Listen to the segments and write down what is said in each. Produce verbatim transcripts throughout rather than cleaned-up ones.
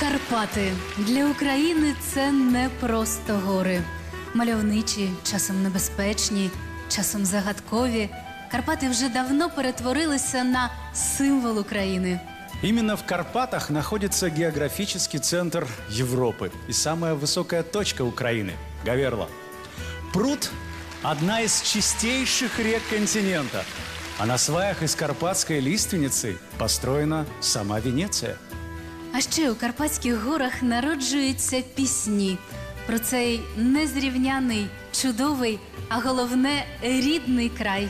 Карпати. Для України це не просто гори. Мальовничі, часом небезпечні, часом загадкові. Карпати вже давно перетворилися на символ України. Именно в Карпатах находится географический центр Европы и самая высокая точка Украины – Гаверла. Пруд – одна из чистейших рек континента, а на сваях из карпатской лиственницы построена сама Венеция. А ще у Карпатських горах народжуються пісні про цей незрівняний, чудовий, а головне – рідний край.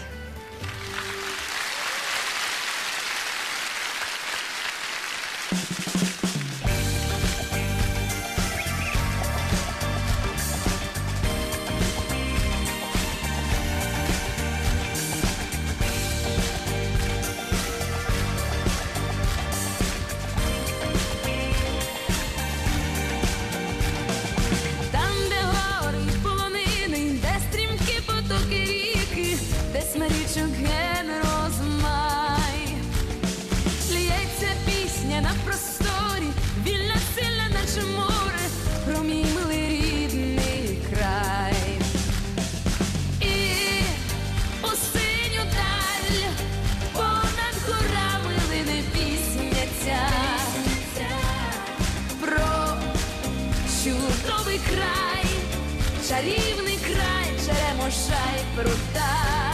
Річок ген розмай, лється пісня на просторі, вільна, сильна, наче море, про мій милий рідний край. І у синю даль понад горами лине пісня ця про чудовий край, чарівний край, черемоша й прута.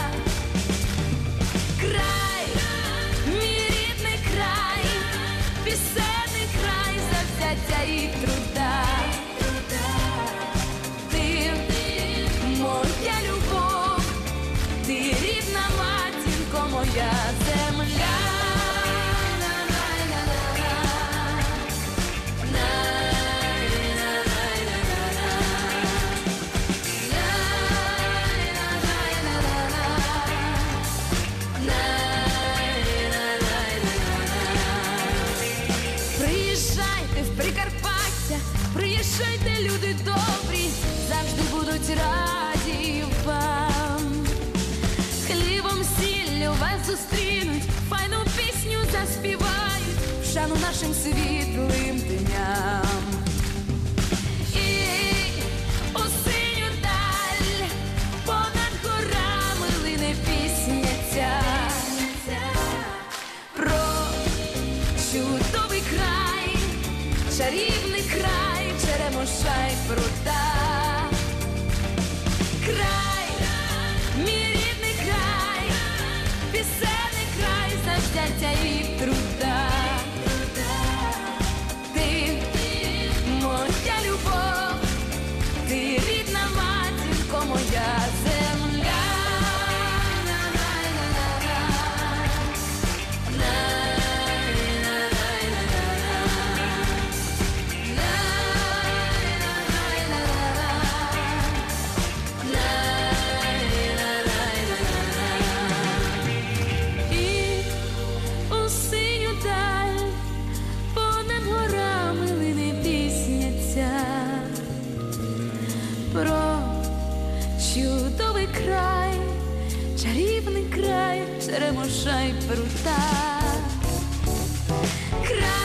Край, мій рідний край, пісенний край завзяття і труда. Ти моя любов, ти рідна матінко, моя земля. Приїжджайте, люди добрі, завжди будуть раді вам. Хлібом, сіллю вас зустрінуть, файну пісню заспівають, в шану нашим світлим дням. І у синю даль понад горами лине пісня ця про чудовий край, чарівний край, черемоша й прута. Край, мій рідний край, пісенний край, завзяття і труда. Ти моя любов, ти рідна матінко, моя земля. Про чудовий край, чарівний край, черемоша й прута. Край